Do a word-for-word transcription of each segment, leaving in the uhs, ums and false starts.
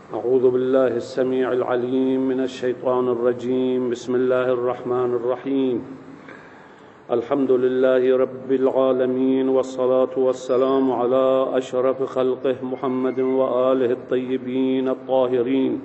أعوذ بالله السميع العليم من الشيطان الرجيم. بسم الله الرحمن الرحيم. الحمد لله رب العالمين، والصلاة والسلام على أشرف خلقه محمد وآله الطيبين الطاهرين،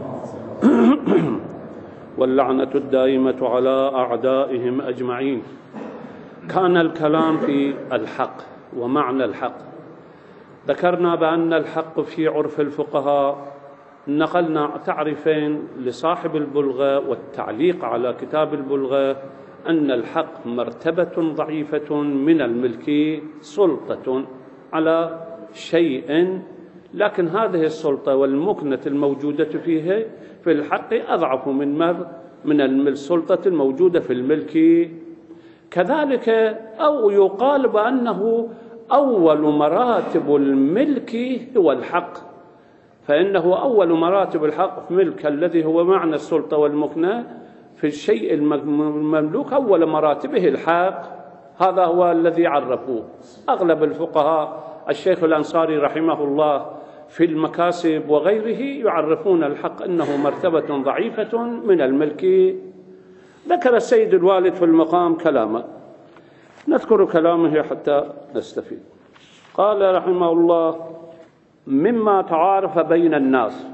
واللعنة الدائمة على أعدائهم أجمعين. كان الكلام في الحق ومعنى الحق. ذكرنا بأن الحق في عرف الفقهاء، نقلنا تعريفين لصاحب البلغة والتعليق على كتاب البلغة، أن الحق مرتبة ضعيفة من الملك، سلطة على شيء، لكن هذه السلطة والمكنة الموجودة فيه في الحق أضعف من من السلطة الموجودة في الملك. كذلك أو يقال بأنه أول مراتب الملك هو الحق، فإنه أول مراتب الحق في ملك الذي هو معنى السلطة والمكنة في الشيء المملوك، أول مراتبه الحق. هذا هو الذي عرفوه أغلب الفقهاء. الشيخ الأنصاري رحمه الله في المكاسب وغيره يعرفون الحق أنه مرتبة ضعيفة من الملك. ذكر السيد الوالد في المقام كلامه، نذكر كلامه حتى نستفيد. قال رحمه الله: مما تعارف بين الناس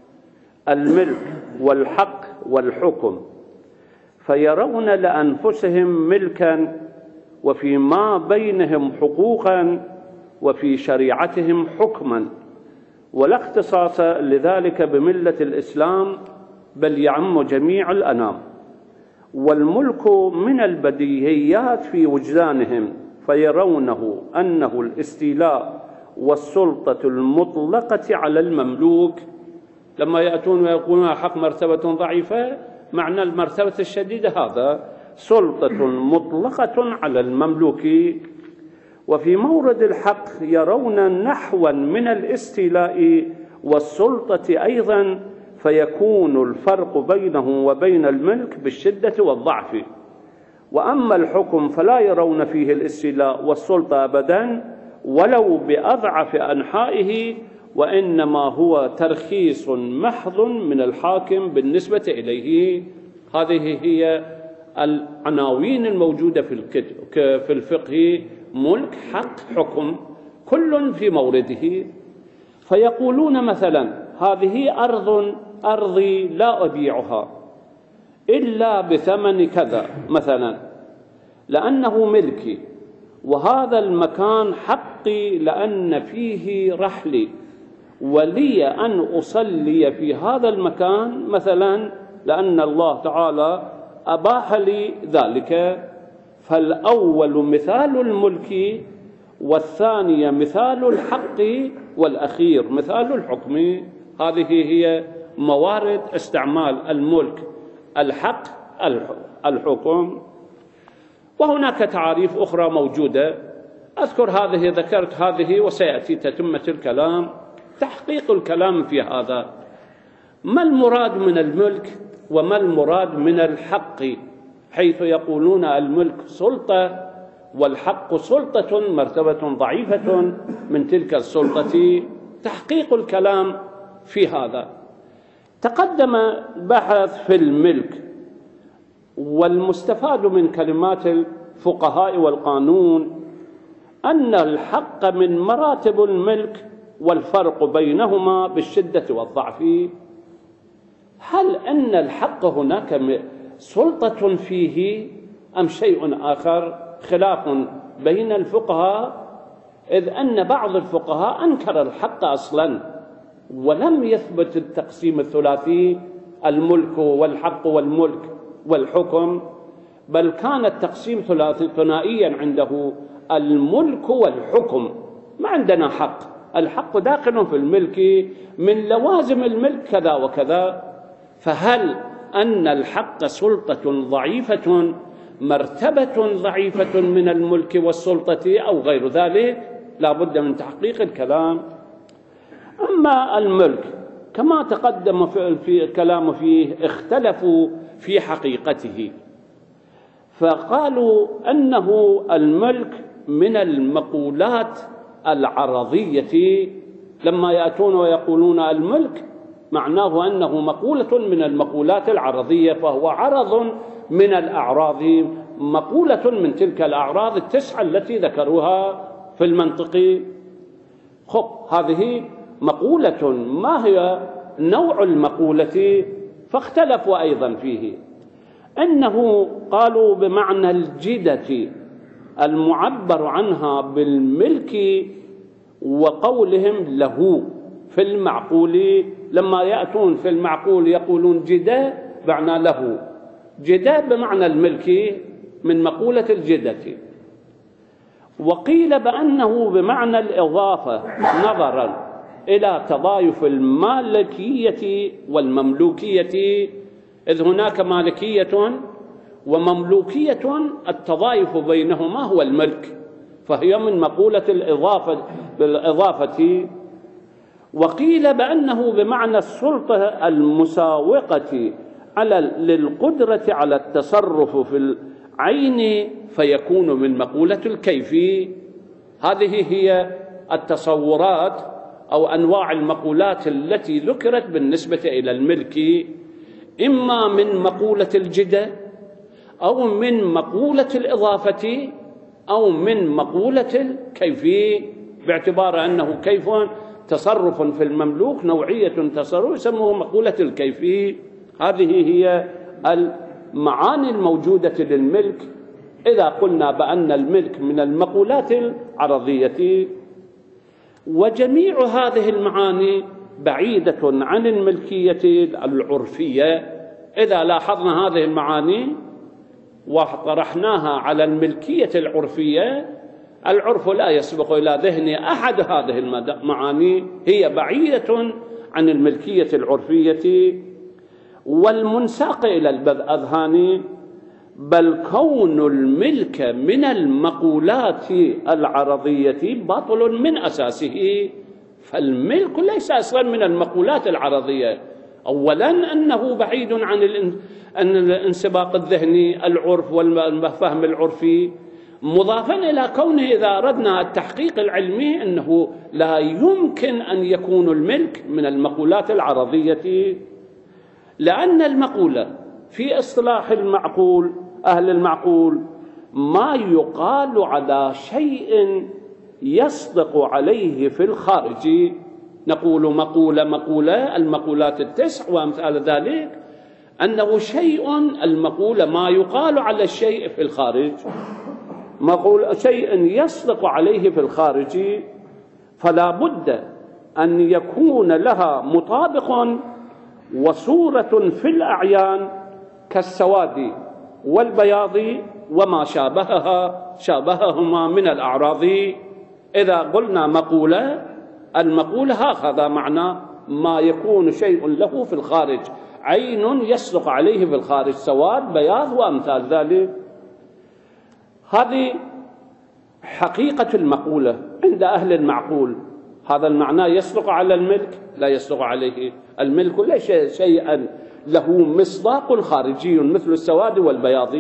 الملك والحق والحكم، فيرون لأنفسهم ملكا، وفيما بينهم حقوقا، وفي شريعتهم حكما، ولا اختصاص لذلك بملة الإسلام، بل يعم جميع الأنام. والملك من البديهيات في وجدانهم، فيرونه أنه الاستيلاء والسلطة المطلقة على المملوك. لما يأتون ويقولون الحق مرتبة ضعيفة، معنى المرتبة الشديدة هذا سلطة مطلقة على المملوك. وفي مورد الحق يرون نحوا من الاستيلاء والسلطة أيضا، فيكون الفرق بينه وبين الملك بالشدة والضعف. وأما الحكم فلا يرون فيه الاستيلاء والسلطة أبدا، ولو بأضعف أنحائه، وإنما هو ترخيص محض من الحاكم بالنسبة إليه. هذه هي العناوين الموجودة في الفقه: ملك، حق، حكم، كل في مورده. فيقولون مثلا: هذه أرض أرضي لا أبيعها إلا بثمن كذا مثلا، لأنه ملكي، وهذا المكان حقي لأن فيه رحلي، ولي أن أصلي في هذا المكان مثلا لأن الله تعالى أباح لي ذلك. فالأول مثال الملك، والثاني مثال الحق، والأخير مثال الحكم. هذه هي موارد استعمال الملك، الحق، الحكم. وهناك تعاريف أخرى موجودة، أذكر هذه، ذكرت هذه، وسيأتي تتمة الكلام، تحقيق الكلام في هذا. ما المراد من الملك وما المراد من الحق، حيث يقولون الملك سلطة والحق سلطة مرتبة ضعيفة من تلك السلطة. تحقيق الكلام في هذا. تقدم بحث في الملك، والمستفاد من كلمات الفقهاء والقانون أن الحق من مراتب الملك، والفرق بينهما بالشدة والضعف. هل أن الحق هناك سلطة فيه أم شيء آخر؟ خلاف بين الفقهاء، إذ أن بعض الفقهاء أنكر الحق أصلا، ولم يثبت التقسيم الثلاثي: الملك والحق والملك والحكم، بل كان التقسيم ثنائيا عنده: الملك والحكم. ما عندنا حق، الحق داخل في الملك، من لوازم الملك كذا وكذا. فهل أن الحق سلطة ضعيفة، مرتبة ضعيفة من الملك والسلطة، أو غير ذلك؟ لا بد من تحقيق الكلام. أما الملك كما تقدم في الكلام فيه، اختلفوا في حقيقته، فقالوا أنه الملك من المقولات العرضية. لما يأتون ويقولون الملك، معناه أنه مقولة من المقولات العرضية، فهو عرض من الأعراض، مقولة من تلك الأعراض التسعة التي ذكروها في المنطق. خب هذه مقولة. ما هي نوع المقولة؟ فاختلفوا أيضا فيه. إنه قالوا بمعنى الجدة المعبر عنها بالملك، وقولهم له في المعقول، لما يأتون في المعقول يقولون جدة معنى له، جدة بمعنى الملك من مقولة الجدة. وقيل بأنه بمعنى الإضافة نظرا إلى تضايف المالكية والمملوكية، إذ هناك مالكية ومملوكية التضايف بينهما هو الملك، فهي من مقولة الإضافة بالإضافة. وقيل بأنه بمعنى السلطة المساوقة على للقدرة على التصرف في العين، فيكون من مقولة الكيف. هذه هي التصورات أو أنواع المقولات التي ذكرت بالنسبة إلى الملك، إما من مقولة الجدة أو من مقولة الإضافة أو من مقولة الكيف، باعتبار أنه كيف تصرف في المملوك، نوعية تصرف يسموه مقولة الكيف. هذه هي المعاني الموجودة للملك إذا قلنا بأن الملك من المقولات العرضية. وجميع هذه المعاني بعيدة عن الملكية العرفية. إذا لاحظنا هذه المعاني وطرحناها على الملكية العرفية، العرف لا يسبق إلى ذهن أحد هذه المعاني، هي بعيدة عن الملكية العرفية والمنساق إلى الأذهان. بل كون الملك من المقولات العرضية باطل من أساسه، فالملك ليس أصلا من المقولات العرضية. أولا أنه بعيد عن الانسباق الذهني، العرف والفهم العرفي، مضافا إلى كونه إذا أردنا التحقيق العلمي أنه لا يمكن أن يكون الملك من المقولات العرضية، لأن المقولة في اصطلاح المعقول أهل المعقول ما يقال على شيء يصدق عليه في الخارج. نقول مقولة مقولة المقولات التسع وأمثال ذلك، أنه شيء المقولة ما يقال على الشيء في الخارج، مقول شيء يصدق عليه في الخارج، فلا بد أن يكون لها مطابق وصورة في الأعيان كالسواد والبياض وما شابهها شابههما من الأعراض. إذا قلنا مقولة، المقولة هكذا معنى ما يكون شيء له في الخارج، عين يصدق عليه في الخارج، سواد بياض وأمثال ذلك. هذه حقيقة المقولة عند أهل المعقول. هذا المعنى يصدق على الملك؟ لا يصدق عليه. الملك ليس شيئا له مصداق خارجي مثل السواد والبياض،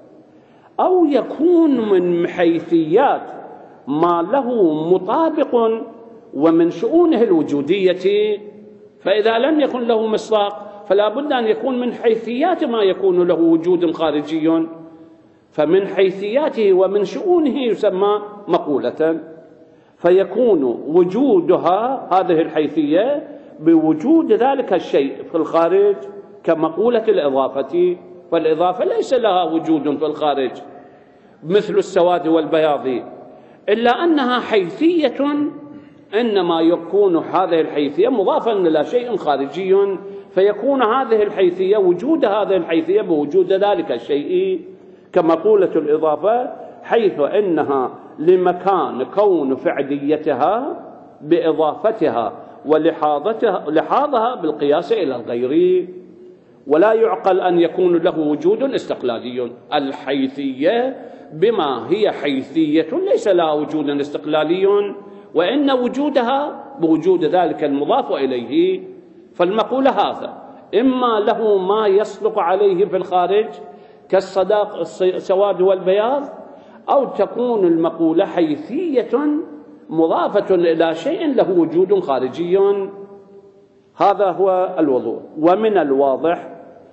أو يكون من حيثيات ما له مطابق ومن شؤونه الوجودية، فإذا لم يكن له مصداق فلا بد أن يكون من حيثيات ما يكون له وجود خارجي، فمن حيثياته ومن شؤونه يسمى مقولة، فيكون وجودها هذه الحيثية بوجود ذلك الشيء في الخارج كمقولة الإضافة. فالإضافة ليس لها وجود في الخارج مثل السواد والبياض، إلا أنها حيثية، إنما يكون هذه الحيثية مضافا إلى شيء خارجي، فيكون هذه الحيثية وجود هذه الحيثية بوجود ذلك الشيء كمقولة الإضافة، حيث إنها لمكان كون فعليتها بإضافتها ولحاظتها لحاظها بالقياس إلى الغير، ولا يعقل أن يكون له وجود استقلالي. الحيثية بما هي حيثية ليس لها وجود استقلالي، وإن وجودها بوجود ذلك المضاف إليه. فالمقولة هذا إما له ما يصدق عليه في الخارج كالصداق السواد والبياض، أو تكون المقولة حيثية مضافة إلى شيء له وجود خارجي. هذا هو الوضوح. ومن الواضح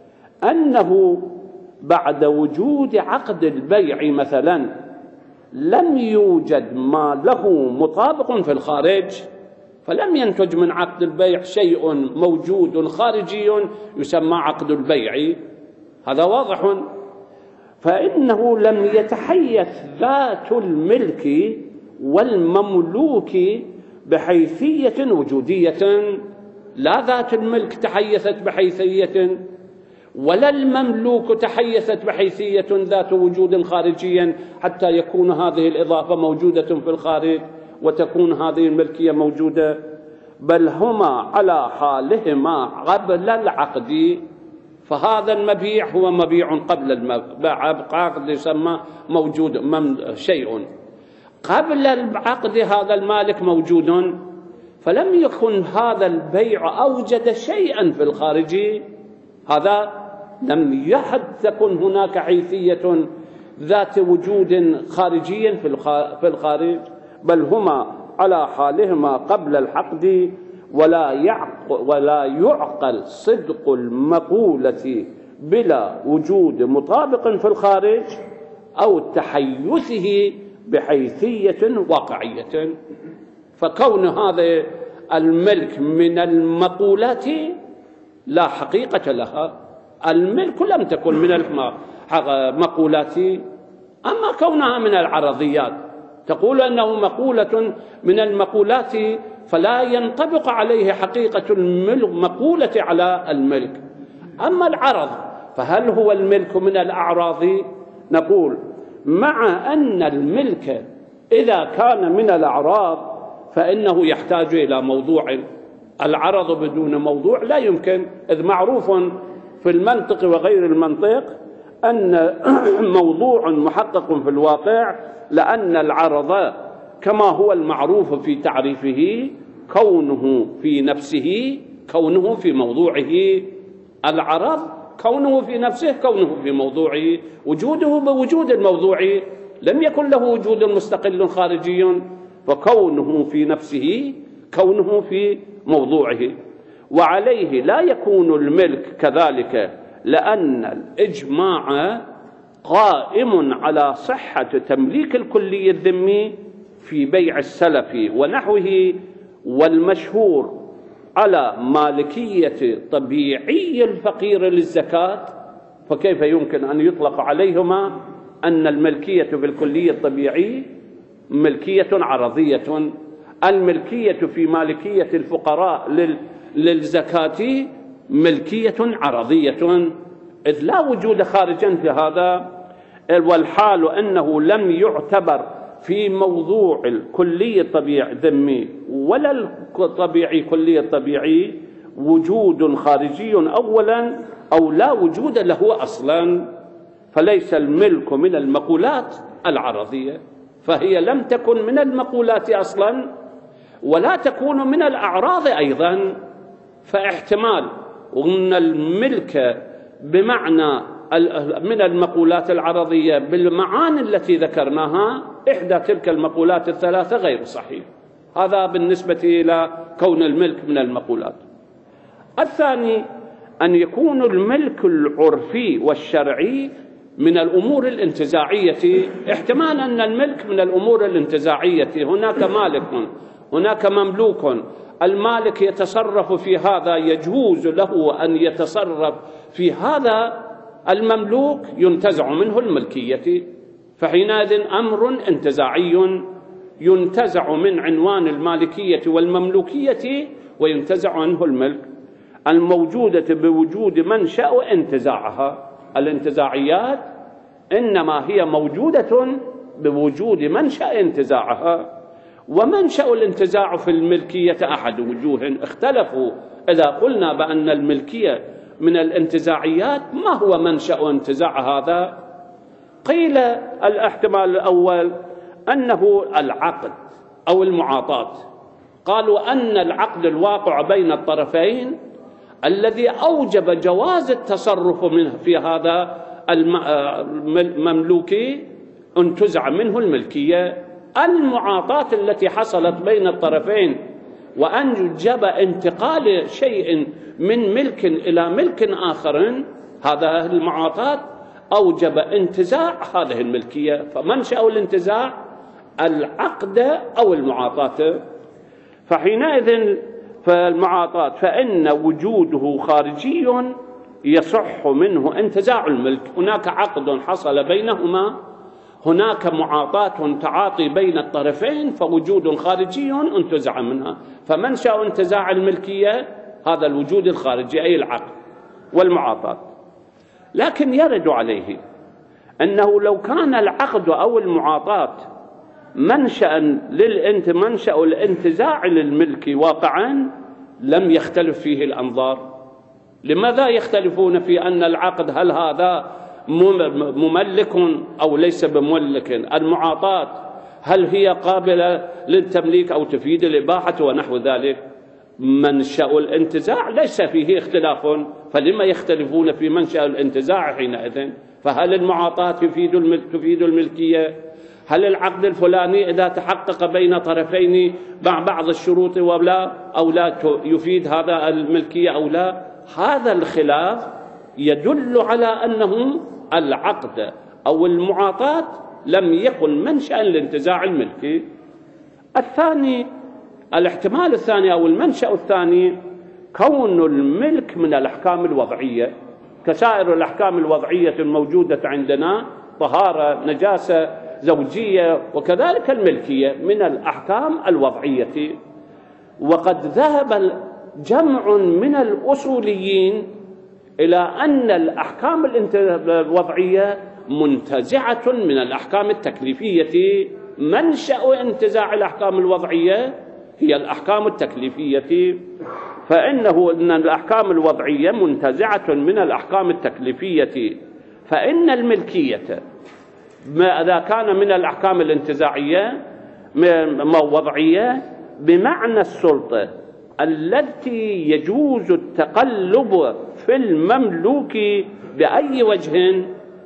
أنه بعد وجود عقد البيع مثلا لم يوجد ما له مطابق في الخارج، فلم ينتج من عقد البيع شيء موجود خارجي يسمى عقد البيع، هذا واضح. فإنه لم يتحيز ذات الملك والمملوك بحيثية وجودية، لا ذات الملك تحيزت بحيثية ولا المملوك تحيزت بحيثية ذات وجود خارجيا حتى يكون هذه الإضافة موجودة في الخارج وتكون هذه الملكية موجودة، بل هما على حالهما قبل العقد. فهذا المبيع هو مبيع قبل العقد، يسمى موجود شيء قبل العقد، هذا المالك موجود، فلم يكن هذا البيع أوجد شيئا في الخارج، هذا لم يحد تكن هناك حيثية ذات وجود خارجي في الخارج، بل هما على حالهما قبل العقد. ولا يعقل, ولا يعقل صدق المقولة بلا وجود مطابق في الخارج أو تحيزه بحيثية واقعية. فكون هذا الملك من المقولات لا حقيقة لها، الملك لم تكن من المقولات. أما كونها من العرضيات تقول أنه مقولة من المقولات فلا ينطبق عليه حقيقة المقولة على الملك. أما العرض فهل هو الملك من الأعراض؟ نقول مع أن الملك إذا كان من الأعراض فإنه يحتاج إلى موضوع، العرض بدون موضوع لا يمكن، إذ معروف في المنطق وغير المنطق أن موضوع محقق في الواقع، لأن العرض كما هو المعروف في تعريفه كونه في نفسه كونه في موضوعه، العرض كونه في نفسه كونه في موضوعه، وجوده بوجود الموضوع، لم يكن له وجود مستقل خارجي، فكونه في نفسه كونه في موضوعه. وعليه لا يكون الملك كذلك، لأن الإجماع قائم على صحة تمليك الكلي الذمي في بيع السلف ونحوه، والمشهور على مالكية طبيعي الفقير للزكاة، فكيف يمكن أن يطلق عليهما أن الملكية في الكلي الطبيعي ملكية عرضية؟ الملكية في مالكية الفقراء للزكاة ملكية عرضية، إذ لا وجود خارجا في هذا. والحال أنه لم يعتبر في موضوع الكلي الطبيعي ذمي ولا الطبيعي كلي الطبيعي وجود خارجي أولا أو لا وجود له أصلا، فليس الملك من المقولات العرضية، فهي لم تكن من المقولات أصلا ولا تكون من الأعراض أيضا. فاحتمال أن الملك بمعنى من المقولات العرضية بالمعاني التي ذكرناها إحدى تلك المقولات الثلاثة غير صحيح، هذا بالنسبة إلى كون الملك من المقولات. الثاني أن يكون الملك العرفي والشرعي من الأمور الانتزاعية، احتمال أن الملك من الأمور الانتزاعية، هناك مالك هناك مملوك، المالك يتصرف في هذا، يجوز له أن يتصرف في هذا المملوك ينتزع منه الملكية، فحينئذ أمر انتزاعي ينتزع من عنوان المالكية والمملوكية وينتزع عنه الملك، الموجودة بوجود منشأ انتزاعها. الانتزاعيات إنما هي موجودة بوجود منشأ انتزاعها، ومنشأ الانتزاع في الملكية أحد وجوه اختلفوا. إذا قلنا بأن الملكية من الانتزاعيات، ما هو منشأ انتزاع هذا؟ قيل الاحتمال الأول أنه العقد أو المعاطاة، قالوا أن العقد الواقع بين الطرفين الذي أوجب جواز التصرف منه في هذا المملوك انتزع منه الملكية. المعاطاة التي حصلت بين الطرفين وأنجب انتقال شيء من ملك إلى ملك آخر، هذا المعاطاة أوجب انتزاع هذه الملكية. فمنشأ الانتزاع العقد أو المعاطاة. فحينئذ فالمعاطاة فإن وجوده خارجي يصح منه انتزاع الملك. هناك عقد حصل بينهما، هناك معاطاة تعاطي بين الطرفين، فوجود خارجي انتزع منها. فمنشأ انتزاع الملكية هذا الوجود الخارجي أي العقد والمعاطاة. لكن يرد عليه أنه لو كان العقد أو المعاطاة منشأ للانت منشأ الانتزاع للملك واقعا لم يختلف فيه الأنظار. لماذا يختلفون في أن العقد هل هذا مملك أو ليس بمملك؟ المعاطاة هل هي قابلة للتمليك أو تفيد الإباحة ونحو ذلك؟ منشأ الانتزاع ليس فيه اختلاف، فلما يختلفون في منشأ الانتزاع حينئذ؟ فهل المعاطاة تفيد الملك تفيد الملكية؟ هل العقد الفلاني إذا تحقق بين طرفين مع بعض الشروط ولا أو لا يفيد هذا الملكية أو لا؟ هذا الخلاف يدل على أنه العقد أو المعاطاة لم يكن منشأ لانتزاع الملك. الثاني، الاحتمال الثاني أو المنشأ الثاني، كون الملك من الأحكام الوضعية كسائر الأحكام الوضعية الموجودة عندنا، طهارة، نجاسة، زوجية، وكذلك الملكية من الأحكام الوضعية. وقد ذهب جمع من الأصوليين إلى أن الأحكام الوضعية منتزعة من الأحكام التكليفية. منشأ انتزاع الأحكام الوضعية هي الأحكام التكليفية، فإنه إن الأحكام الوضعية منتزعة من الأحكام التكليفية، فإن الملكية ما إذا كان من الأحكام الانتزاعية وضعية بمعنى السلطة التي يجوز التقلب في المملوك بأي وجه،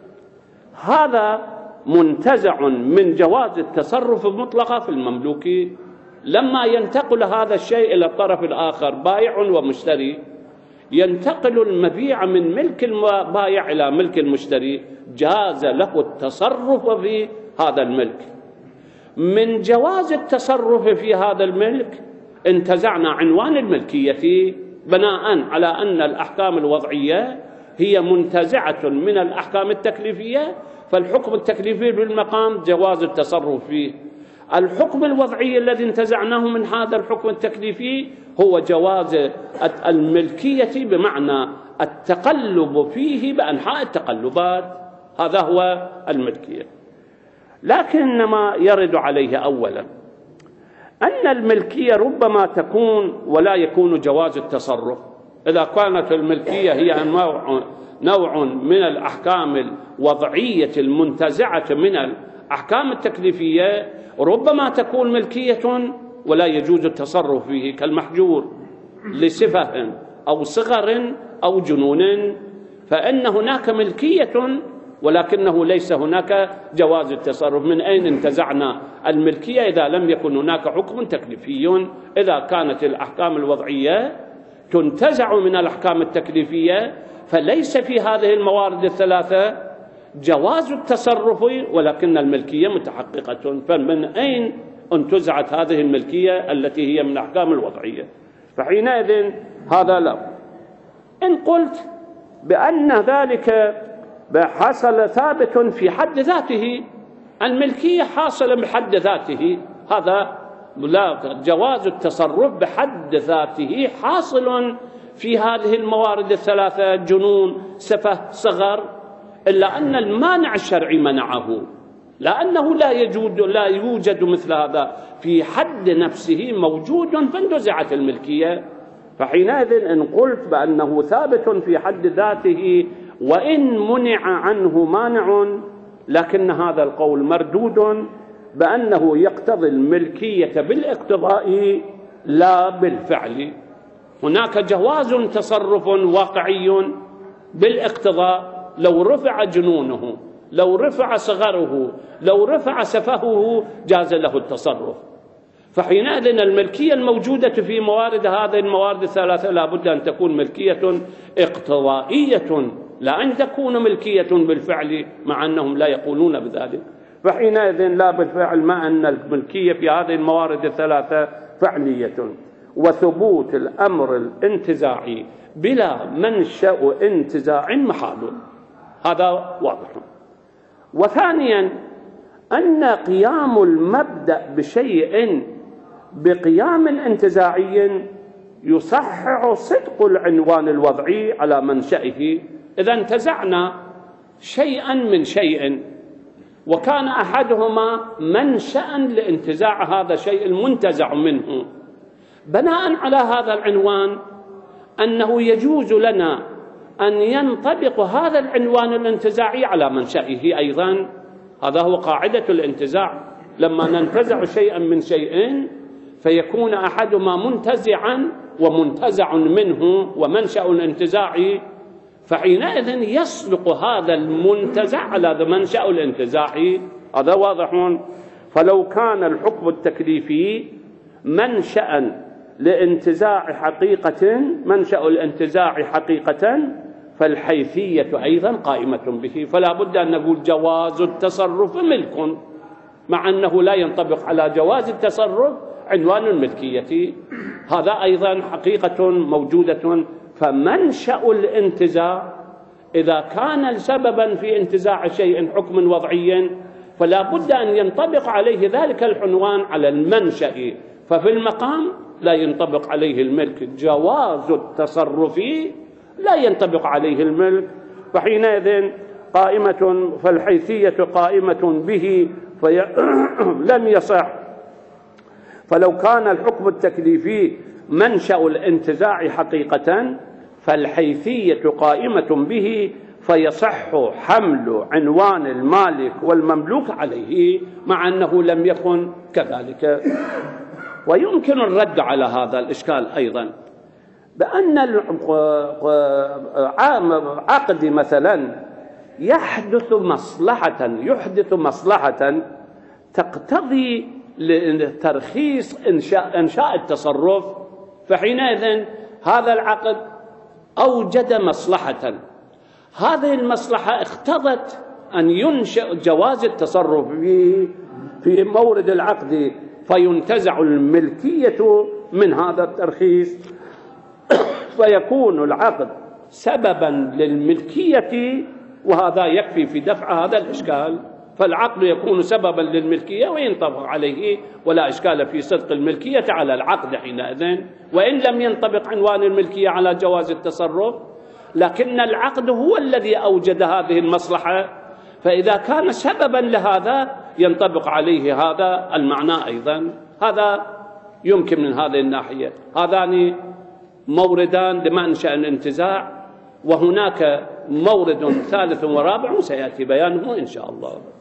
هذا منتزع من جواز التصرف المطلق في المملوك. لما ينتقل هذا الشيء إلى الطرف الآخر، بائع ومشتري، ينتقل المبيع من ملك البائع إلى ملك المشتري، جاز له التصرف في هذا الملك. من جواز التصرف في هذا الملك انتزعنا عنوان الملكية بناء على أن الأحكام الوضعية هي منتزعة من الأحكام التكليفية، فالحكم التكليفي بالمقام جواز التصرف فيه. الحكم الوضعي الذي انتزعناه من هذا الحكم التكليفي هو جواز الملكية بمعنى التقلب فيه بأنحاء التقلبات، هذا هو الملكية. لكن ما يرد عليه أولا أن الملكية ربما تكون ولا يكون جواز التصرف. إذا كانت الملكية هي نوع, نوع من الأحكام الوضعية المنتزعة من الأحكام التكليفية، ربما تكون ملكية ولا يجوز التصرف فيه، كالمحجور لسفه أو صغر أو جنون، فإن هناك ملكية ولكنه ليس هناك جواز التصرف. من أين انتزعنا الملكية إذا لم يكن هناك حكم تكليفي؟ إذا كانت الأحكام الوضعية تنتزع من الأحكام التكليفية، فليس في هذه الموارد الثلاثة جواز التصرف ولكن الملكية متحققة. فمن أين انتزعت هذه الملكية التي هي من الأحكام الوضعية؟ فحينئذ هذا لا. إن قلت بأن ذلك حصل ثابت في حد ذاته، الملكية حاصلة بحد ذاته، هذا لا، جواز التصرف بحد ذاته حاصل في هذه الموارد الثلاثة، جنون، سفه، صغر، إلا أن المانع الشرعي منعه، لأنه لا يوجد لا يوجد مثل هذا في حد نفسه موجود فانتزعت الملكية. فحينئذ إن قلت بأنه ثابت في حد ذاته وإن منع عنه مانع، لكن هذا القول مردود بأنه يقتضي الملكية بالاقتضاء لا بالفعل. هناك جواز تصرف واقعي بالاقتضاء، لو رفع جنونه، لو رفع صغره، لو رفع سفهه، جاز له التصرف. فحينئذ الملكية الموجودة في موارد هذه الموارد الثلاثة لا بد أن تكون ملكية اقتضائية، لا أن تكون ملكية بالفعل، مع أنهم لا يقولون بذلك. فحينئذ لا بالفعل، مع أن الملكية في هذه الموارد الثلاثة فعلية. وثبوت الأمر الانتزاعي بلا منشأ انتزاع محال، هذا واضح. وثانيا أن قيام المبدأ بشيء بقيام انتزاعي يصحح صدق العنوان الوضعي على منشأه. إذا انتزعنا شيئا من شيء وكان أحدهما منشأ لانتزاع هذا الشيء المنتزع منه، بناء على هذا العنوان أنه يجوز لنا أن ينطبق هذا العنوان الانتزاعي على منشأه أيضا. هذا هو قاعدة الانتزاع، لما ننتزع شيئا من شيء فيكون أحدهما منتزعا ومنتزع منه ومنشأ الانتزاع، فحينئذ يصدق هذا المنتزع على منشأ الانتزاع. هذا واضح. فلو كان الحكم التكليفي منشأ لانتزاع حقيقة، منشأ الانتزاع حقيقة، فالحيثية أيضا قائمة به. فلا بد أن نقول جواز التصرف ملك، مع أنه لا ينطبق على جواز التصرف عنوان الملكية. هذا أيضا حقيقة موجودة. فمنشأ الانتزاع إذا كان سببا في انتزاع شيء حكم وضعي فلا بد أن ينطبق عليه ذلك العنوان على المنشأ، ففي المقام لا ينطبق عليه الملك. جواز التصرف لا ينطبق عليه الملك، فحينئذ قائمة، فالحيثية قائمة به فلم يصح. فلو كان الحكم التكليفي منشأ الانتزاع حقيقة فالحيثية قائمة به فيصح حمل عنوان المالك والمملوك عليه، مع أنه لم يكن كذلك. ويمكن الرد على هذا الإشكال أيضا بأن العقد مثلا يحدث مصلحة يحدث مصلحة تقتضي لترخيص إنشاء, إنشاء التصرف، فحينئذ هذا العقد أوجد مصلحة، هذه المصلحة اقتضت أن ينشأ جواز التصرف به في مورد العقد، فينتزع الملكية من هذا الترخيص، فيكون العقد سببا للملكية، وهذا يكفي في دفع هذا الإشكال. فالعقد يكون سببا للملكية وينطبق عليه، ولا إشكال في صدق الملكية على العقد حينئذ، وإن لم ينطبق عنوان الملكية على جواز التصرف، لكن العقد هو الذي أوجد هذه المصلحة، فإذا كان سببا لهذا ينطبق عليه هذا المعنى أيضا. هذا يمكن من هذه الناحية. هذان موردان لمنشأ الانتزاع، وهناك مورد ثالث ورابع سيأتي بيانه إن شاء الله.